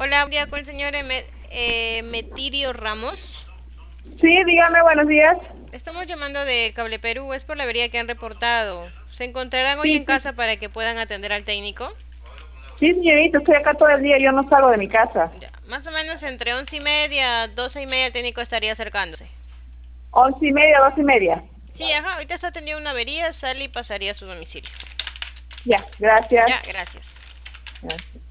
Hola, buen día con el señor Metirio Ramos. Sí, dígame, buenos días. Estamos llamando de Cable Perú, es por la avería que han reportado. ¿Se encontrarán hoy Sí, en sí, casa para que puedan atender al técnico? sí, señorita, estoy acá todo el día, yo no salgo de mi casa. Ya, más o menos entre 11:30, 12:30 el técnico estaría acercándose. 11:30, 2:30. Sí, ajá, ahorita está atendiendo una avería, sale y pasaría a su domicilio. Ya, gracias. Ya, gracias. Gracias.